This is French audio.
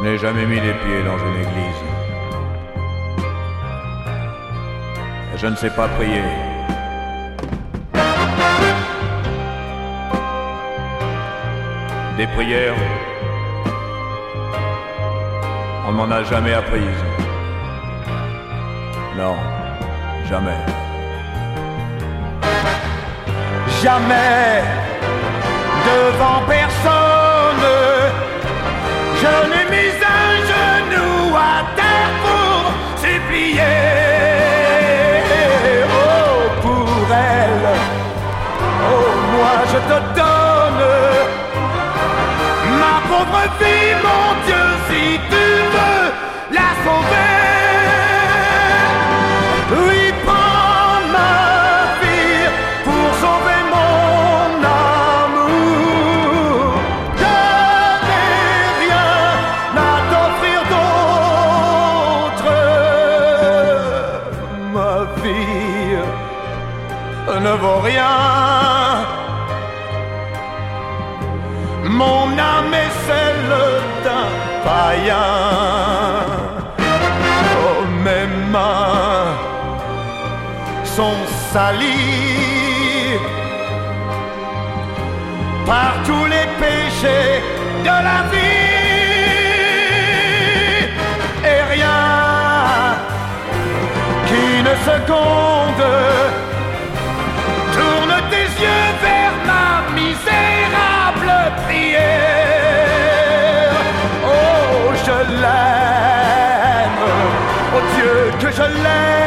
n'ai jamais mis les pieds dans une église. Je ne sais pas prier. Des prières, on ne m'en a jamais apprises. Non, jamais. Jamais devant personne je n'ai mis un genou à terre pour supplier. Oh, pour elle, oh, moi je te donne ma pauvre vie, mon Dieu, si tu veux la sauver. Oui, prends ma vie pour sauver mon amour. Je n'ai rien à t'offrir d'autre. Ma vie ne vaut rien. Mon âme est celle d'un païen. Oh, mes mains sont salies par tous les péchés de la vie. Et rien qu'une seconde tourne tes yeux vers ma misérable prière. Oh, je l'aime, oh Dieu, que je l'aime.